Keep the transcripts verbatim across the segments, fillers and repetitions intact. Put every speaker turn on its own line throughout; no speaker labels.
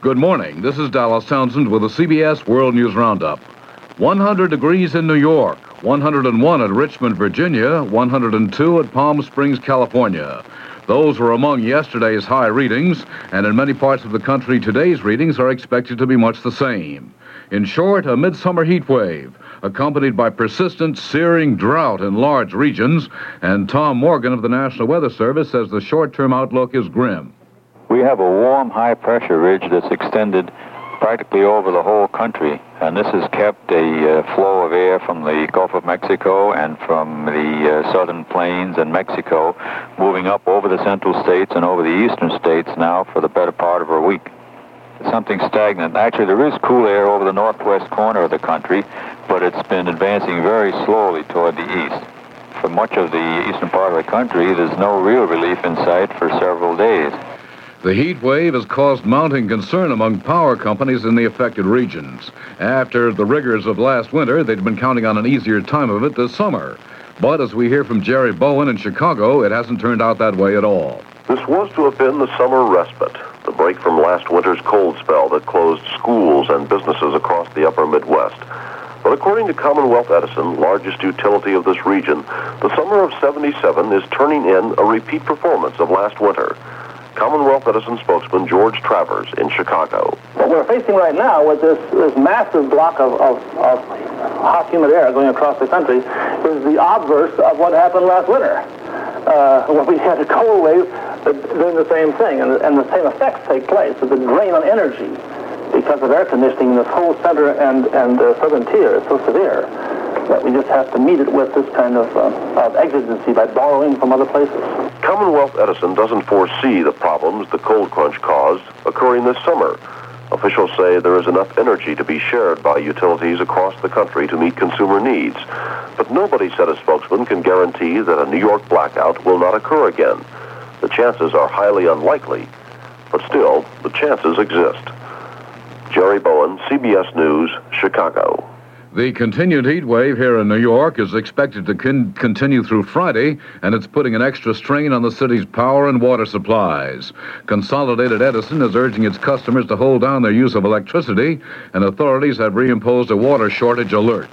Good morning. This is Dallas Townsend with the C B S World News Roundup. one hundred degrees in New York, one hundred one at Richmond, Virginia, one hundred two at Palm Springs, California. Those were among yesterday's high readings, and in many parts of the country, today's readings are expected to be much the same. In short, a midsummer heat wave, accompanied by persistent, searing drought in large regions, and Tom Morgan of the National Weather Service says the short-term outlook is grim.
We have a warm, high-pressure ridge that's extended practically over the whole country, and this has kept a uh, flow of air from the Gulf of Mexico and from the uh, southern plains and Mexico moving up over the central states and over the eastern states now for the better part of a week. It's something stagnant. Actually, there is cool air over the northwest corner of the country, but it's been advancing very slowly toward the east. For much of the eastern part of the country, there's no real relief in sight for several days.
The heat wave has caused mounting concern among power companies in the affected regions. After the rigors of last winter, they'd been counting on an easier time of it this summer. But as we hear from Jerry Bowen in Chicago, it hasn't turned out that way at all.
This was to have been the summer respite, the break from last winter's cold spell that closed schools and businesses across the upper Midwest. But according to Commonwealth Edison, largest utility of this region, the summer of seventy-seven is turning in a repeat performance of last winter. Commonwealth Edison spokesman George Travers in Chicago.
What we're facing right now with this, this massive block of, of, of hot, humid air going across the country is the obverse of what happened last winter, uh, where we had a cold wave doing the same thing, and, and the same effects take place. There's a drain on energy because of air conditioning in this whole center and, and uh, southern tier is so severe that we just have to meet it with this kind of, uh, of exigency by borrowing from other places.
Commonwealth Edison doesn't foresee the problems the cold crunch caused occurring this summer. Officials say there is enough energy to be shared by utilities across the country to meet consumer needs. But nobody, said a spokesman, can guarantee that a New York blackout will not occur again. The chances are highly unlikely, but still, the chances exist. Jerry Bowen, C B S News, Chicago.
The continued heat wave here in New York is expected to con- continue through Friday, and it's putting an extra strain on the city's power and water supplies. Consolidated Edison is urging its customers to hold down their use of electricity, and authorities have reimposed a water shortage alert.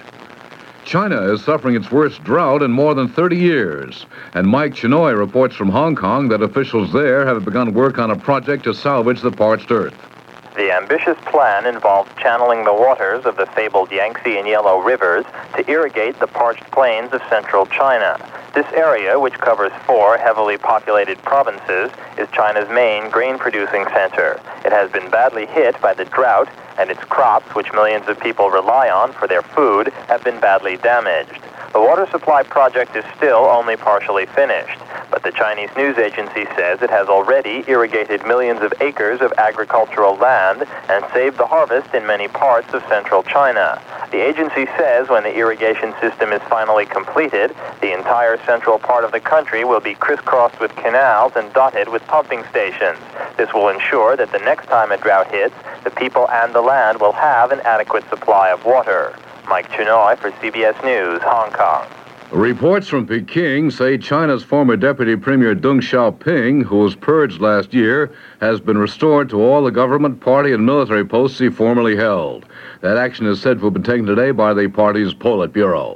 China is suffering its worst drought in more than thirty years, and Mike Chinoy reports from Hong Kong that officials there have begun work on a project to salvage the parched earth.
The ambitious plan involves channeling the waters of the fabled Yangtze and Yellow rivers to irrigate the parched plains of central China. This area, which covers four heavily populated provinces, is China's main grain-producing center. It has been badly hit by the drought, and its crops, which millions of people rely on for their food, have been badly damaged. The water supply project is still only partially finished, but the Chinese news agency says it has already irrigated millions of acres of agricultural land and saved the harvest in many parts of central China. The agency says when the irrigation system is finally completed, the entire central part of the country will be crisscrossed with canals and dotted with pumping stations. This will ensure that the next time a drought hits, the people and the land will have an adequate supply of water. Mike Chinoy for C B S News, Hong Kong.
Reports from Peking say China's former Deputy Premier Deng Xiaoping, who was purged last year, has been restored to all the government, party, and military posts he formerly held. That action is said to have been taken today by the party's Politburo.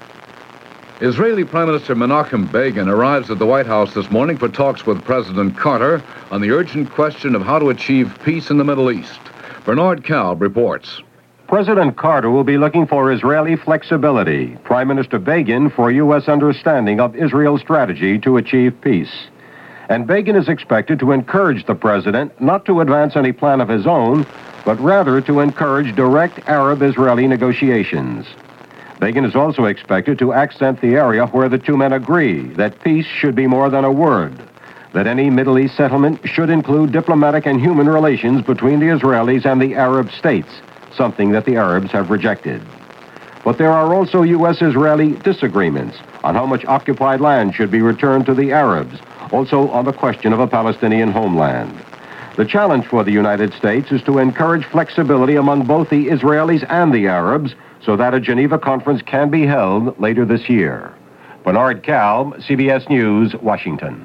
Israeli Prime Minister Menachem Begin arrives at the White House this morning for talks with President Carter on the urgent question of how to achieve peace in the Middle East. Bernard Kalb reports.
President Carter will be looking for Israeli flexibility, Prime Minister Begin for U S understanding of Israel's strategy to achieve peace. And Begin is expected to encourage the president not to advance any plan of his own, but rather to encourage direct Arab-Israeli negotiations. Begin is also expected to accent the area where the two men agree that peace should be more than a word, that any Middle East settlement should include diplomatic and human relations between the Israelis and the Arab states, something that the Arabs have rejected. But there are also U S-Israeli disagreements on how much occupied land should be returned to the Arabs, also on the question of a Palestinian homeland. The challenge for the United States is to encourage flexibility among both the Israelis and the Arabs so that a Geneva conference can be held later this year. Bernard Kalb, C B S News, Washington.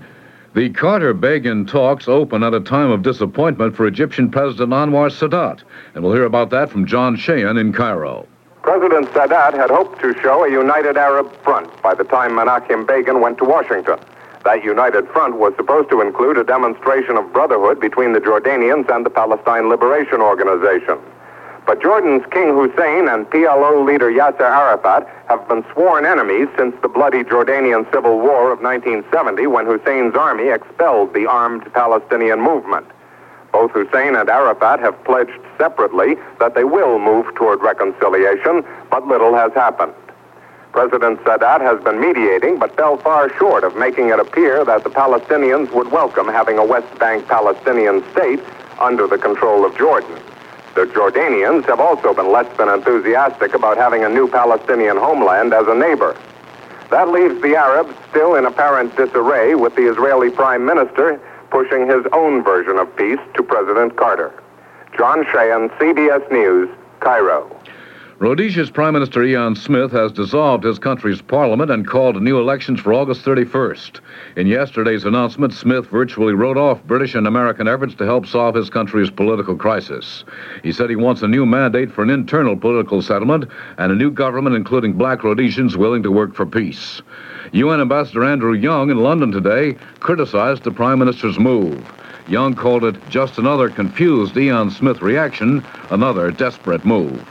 The Carter-Begin talks open at a time of disappointment for Egyptian President Anwar Sadat. And we'll hear about that from John Sheehan in Cairo.
President Sadat had hoped to show a united Arab front by the time Menachem Begin went to Washington. That united front was supposed to include a demonstration of brotherhood between the Jordanians and the Palestine Liberation Organization. But Jordan's King Hussein and P L O leader Yasser Arafat have been sworn enemies since the bloody Jordanian civil war of nineteen seventy, when Hussein's army expelled the armed Palestinian movement. Both Hussein and Arafat have pledged separately that they will move toward reconciliation, but little has happened. President Sadat has been mediating, but fell far short of making it appear that the Palestinians would welcome having a West Bank Palestinian state under the control of Jordan. The Jordanians have also been less than enthusiastic about having a new Palestinian homeland as a neighbor. That leaves the Arabs still in apparent disarray, with the Israeli Prime Minister pushing his own version of peace to President Carter. John Sheehan, C B S News, Cairo.
Rhodesia's Prime Minister Ian Smith has dissolved his country's parliament and called new elections for August thirty-first. In yesterday's announcement, Smith virtually wrote off British and American efforts to help solve his country's political crisis. He said he wants a new mandate for an internal political settlement and a new government including black Rhodesians willing to work for peace. U N Ambassador Andrew Young in London today criticized the Prime Minister's move. Young called it just another confused Ian Smith reaction, another desperate move.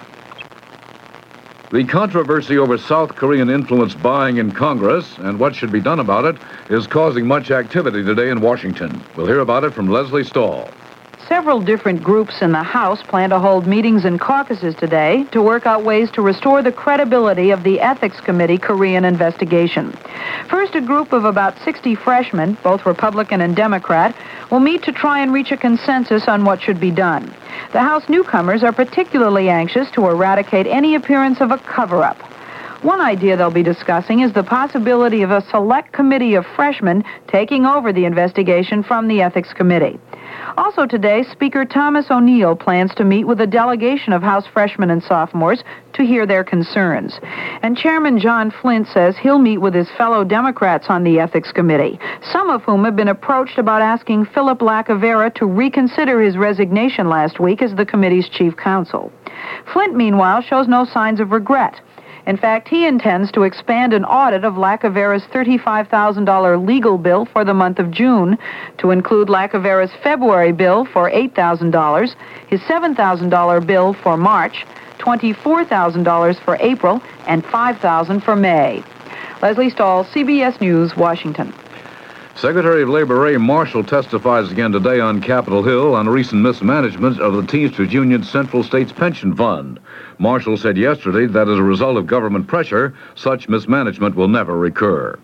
The controversy over South Korean influence buying in Congress and what should be done about it is causing much activity today in Washington. We'll hear about it from Leslie Stahl.
Several different groups in the House plan to hold meetings and caucuses today to work out ways to restore the credibility of the Ethics Committee Korean investigation. First, a group of about sixty freshmen, both Republican and Democrat, will meet to try and reach a consensus on what should be done. The House newcomers are particularly anxious to eradicate any appearance of a cover-up. One idea they'll be discussing is the possibility of a select committee of freshmen taking over the investigation from the Ethics Committee. Also today, Speaker Thomas O'Neill plans to meet with a delegation of House freshmen and sophomores to hear their concerns. And Chairman John Flint says he'll meet with his fellow Democrats on the Ethics Committee, some of whom have been approached about asking Philip Lacavera to reconsider his resignation last week as the committee's chief counsel. Flint, meanwhile, shows no signs of regret. In fact, he intends to expand an audit of Lacavera's thirty-five thousand dollars legal bill for the month of June to include Lacavera's February bill for eight thousand dollars, his seven thousand dollars bill for March, twenty-four thousand dollars for April, and five thousand dollars for May. Leslie Stahl, C B S News, Washington.
Secretary of Labor Ray Marshall testifies again today on Capitol Hill on recent mismanagement of the Teamsters Union's Central States Pension Fund. Marshall said yesterday that as a result of government pressure, such mismanagement will never recur.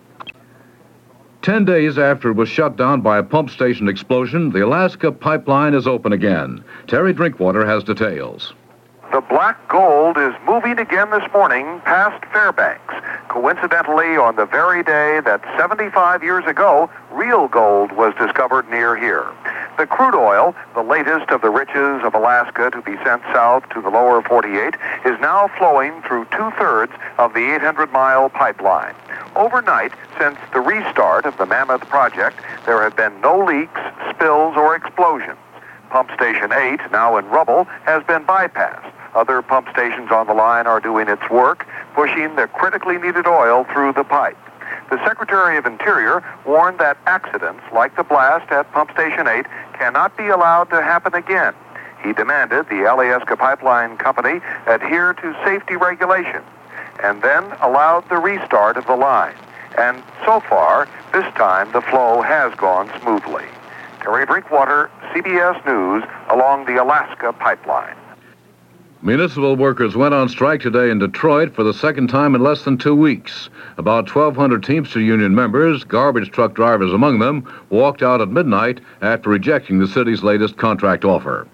Ten days after it was shut down by a pump station explosion, the Alaska pipeline is open again. Terry Drinkwater has details.
The black gold is moving again this morning past Fairbanks, coincidentally on the very day that seventy-five years ago, real gold was discovered near here. The crude oil, the latest of the riches of Alaska to be sent south to the lower forty-eight, is now flowing through two-thirds of the eight hundred mile pipeline. Overnight, since the restart of the Mammoth project, there have been no leaks, spills, or explosions. Pump Station eight, now in rubble, has been bypassed. Other pump stations on the line are doing its work, pushing the critically needed oil through the pipe. The Secretary of Interior warned that accidents like the blast at Pump Station eight cannot be allowed to happen again. He demanded the Alyeska Pipeline Company adhere to safety regulations and then allowed the restart of the line. And so far, this time the flow has gone smoothly. Terry Drinkwater, C B S News, along the Alaska Pipeline.
Municipal workers went on strike today in Detroit for the second time in less than two weeks. About twelve hundred Teamster Union members, garbage truck drivers among them, walked out at midnight after rejecting the city's latest contract offer.